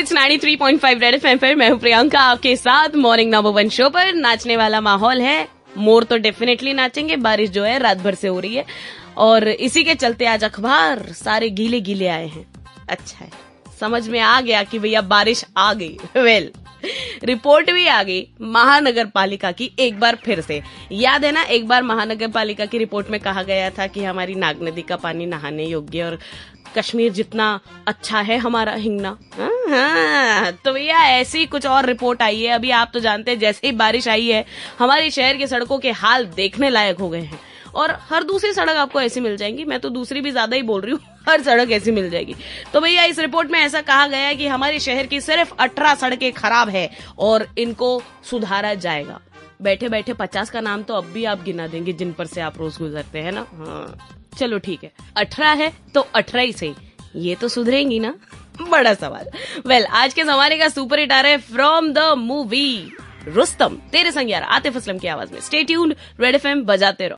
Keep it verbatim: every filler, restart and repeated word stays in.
It's ninety three point five red FM पर मैं हूँ प्रियंका आपके साथ मॉर्निंग नंबर वन शो पर। नाचने वाला माहौल है, मोर तो डेफिनेटली नाचेंगे। बारिश जो है रात भर से हो रही है और इसी के चलते आज अखबार सारे गीले गीले आए हैं। अच्छा है, समझ में आ गया कि भैया बारिश आ गई। वेल रिपोर्ट भी आ गई महानगर पालिका की एक बार फिर से। याद है ना, एक बार महानगर पालिका की रिपोर्ट में कहा गया था कि हमारी नाग नदी का पानी नहाने योग्य और कश्मीर जितना अच्छा है हमारा हिंगना। हाँ, तो भैया ऐसी कुछ और रिपोर्ट आई है। अभी आप तो जानते हैं, जैसे ही बारिश आई है हमारे शहर के सड़कों के हाल देखने लायक हो गए हैं और हर दूसरी सड़क आपको ऐसी मिल जाएंगी। मैं तो दूसरी भी ज्यादा ही बोल रही हूँ, हर सड़क ऐसी मिल जाएगी। तो भैया इस रिपोर्ट में ऐसा कहा गया है कि हमारे शहर की सिर्फ अठारह सड़कें खराब है और इनको सुधारा जाएगा। बैठे बैठे पचास का नाम तो अब भी आप गिना देंगे जिन पर से आप रोज गुजरते हैं ना। हाँ चलो ठीक है, अठारह है तो अठारह ही सही, ये तो सुधरेंगी ना, बड़ा सवाल। वेल well, आज के जमाने का सुपर हिट आ रहा है फ्रॉम द मूवी रुस्तम, तेरे संग यार, आतिफ असलम की आवाज में। स्टे ट्यून्ड, रेड एफएम बजाते रहो।